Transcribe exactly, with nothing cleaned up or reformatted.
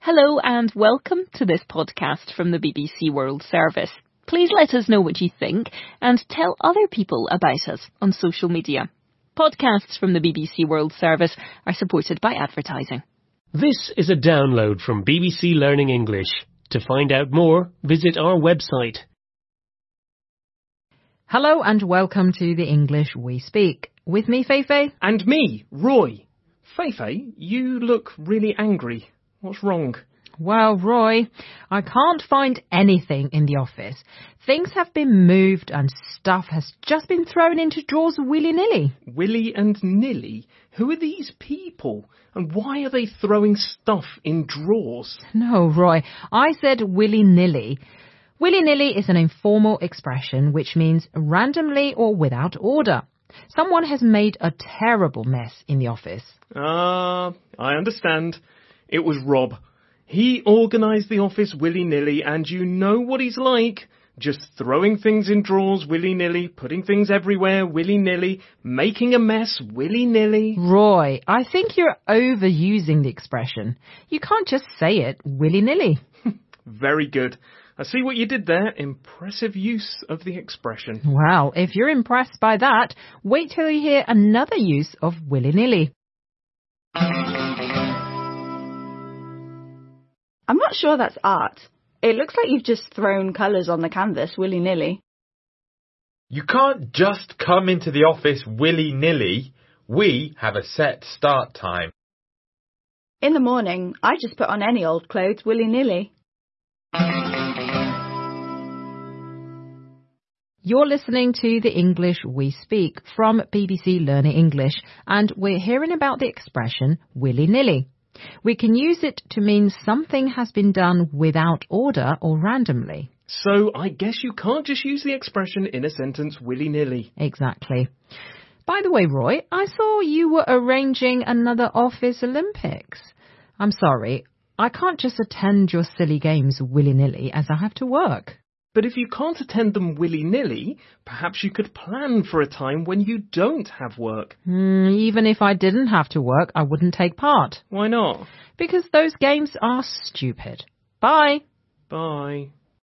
Hello and welcome to this podcast from the B B C World Service. Please let us know what you think and tell other people about us on social media. Podcasts from the B B C World Service are supported by advertising. This is a download from B B C Learning English. To find out more, visit our website. Hello and welcome to the English We Speak. With me, Feifei. And me, Roy. Feifei, you look really angry. What's wrong? Well, Roy, I can't find anything in the office. Things have been moved and stuff has just been thrown into drawers willy-nilly. Willy and nilly? Who are these people? And why are they throwing stuff in drawers? No, Roy, I said willy-nilly. Willy-nilly is an informal expression which means randomly or without order. Someone has made a terrible mess in the office. Ah, uh, I understand. It was Rob. He organised the office willy-nilly, and you know what he's like. Just throwing things in drawers willy-nilly, putting things everywhere willy-nilly, making a mess willy-nilly. Roy, I think you're overusing the expression. You can't just say it willy-nilly. Very good. I see what you did there. Impressive use of the expression. Well, if you're impressed by that, wait till you hear another use of willy-nilly. I'm not sure that's art. It looks like you've just thrown colours on the canvas willy-nilly. You can't just come into the office willy-nilly. We have a set start time. In the morning, I just put on any old clothes willy-nilly. You're listening to the English We Speak from B B C Learning English, and we're hearing about the expression willy-nilly. We can use it to mean something has been done without order or randomly. So I guess you can't just use the expression in a sentence willy-nilly. Exactly. By the way, Roy, I saw you were arranging another office Olympics. I'm sorry, I can't just attend your silly games willy-nilly as I have to work. But if you can't attend them willy-nilly, perhaps you could plan for a time when you don't have work. Mm, even if I didn't have to work, I wouldn't take part. Why not? Because those games are stupid. Bye. Bye.